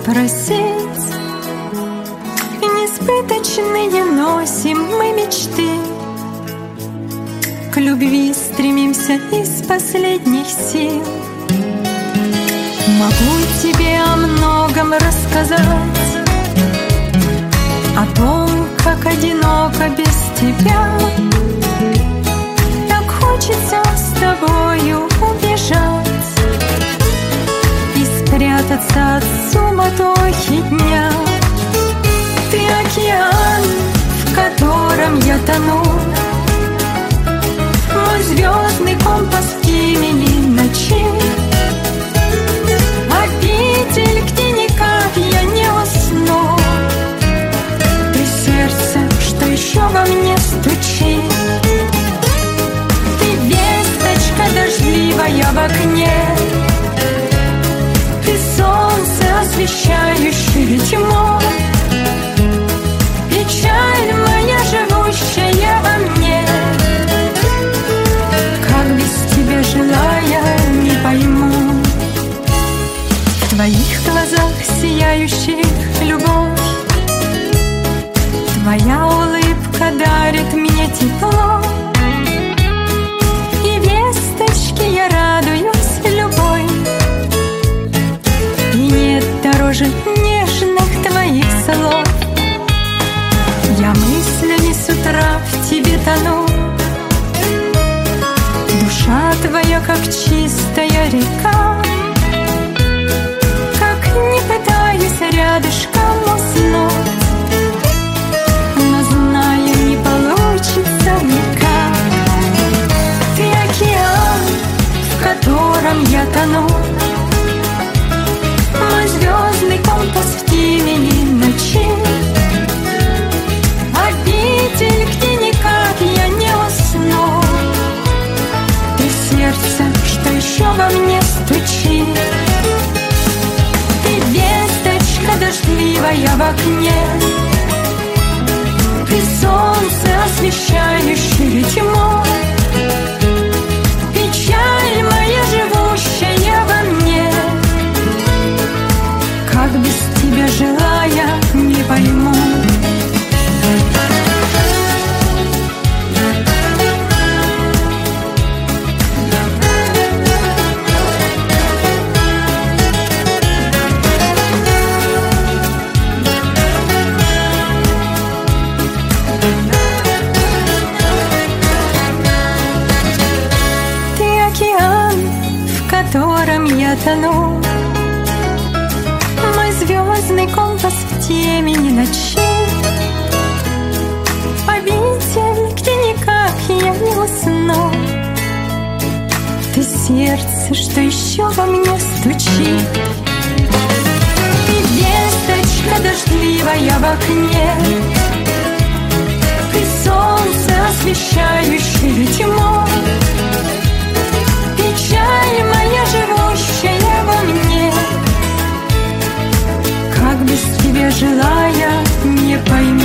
просить. Несбыточные носим мы мечты, к любви стремимся из последних сил. Могу тебе о многом рассказать, о том, как одиноко без тебя. Так хочется с тобою убежать и спрятаться от суматохи дня. Ты океан, в котором я тону, мой звездный компас в темени ночи, обитель, где никак я не усну. Ты сердце, что еще во мне стучит, ты весточка дождливая в окне, ты солнце, освещающее тьму, печаль моя, живущая во мне. Как без тебя жила я, не пойму. В твоих глазах сияющих любовь, твоя улыбка дарит мне тепло, и весточки я радуюсь любой. И нет дороже нежных твоих слов. Я мыслями с утра в тебе тону, душа твоя, как чистая река. Как не пытаюсь рядышком уснуть, но знаю, не получится никак. Ты океан, в котором я тону, мой звездный компас в темени ночи, обитель, где никак я не усну. Ты сердце, что еще во мне стучит, ты весточка дождливая в окне, ты солнце, освещающее тьму, печаль моя, живущая во мне. Как без тебя жила я, не пойму. Ты океан, в котором я тону, мой звездный компас в темени ночи, обитель, где никак я не усну. Ты сердце, что еще во мне стучит, ты весточка дождливая в окне, ты солнце, освещающее тьму, печаль моя, живущая во мне. Как без тебя жила я, не пойму.